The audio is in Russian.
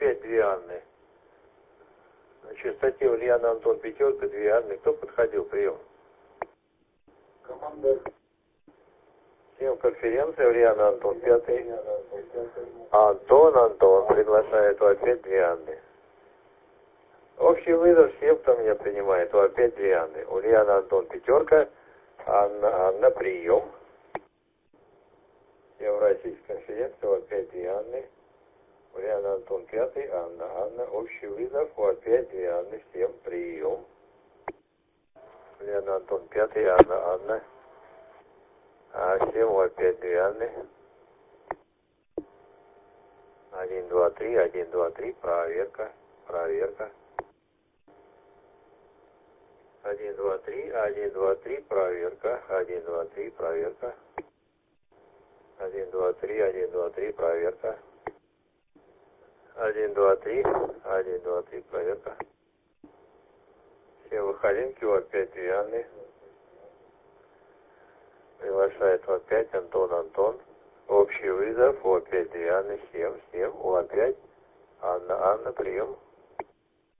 опять две Анны. На частоте Ульяна Антон пятерка, две Анны. Кто подходил? Прием. Команда. Всем конференция, Ульяна Антон пятый. Антон приглашает опять две Анны. Общий вызов всем, кто меня принимает, опять две Анны. Ульяна Антон пятерка, Анна прием. Евразийская конференция, опять две Анны. Ульяна Антон пятый, Анна, общий вызов, опять две Анны, всем прием. Ульяна Антон пятый, Анна. Всем опять две Анны. 1, 2, 3, проверка. 1, 2, 3, проверка. 1, 2, 3, проверка. 1, 2, 3, проверка. 1, 2, 3, проверка. Все выходинки, опять две Анны. Приглашает опять Антон. Общий вызов, опять две Анны, всем, опять Анна, прием.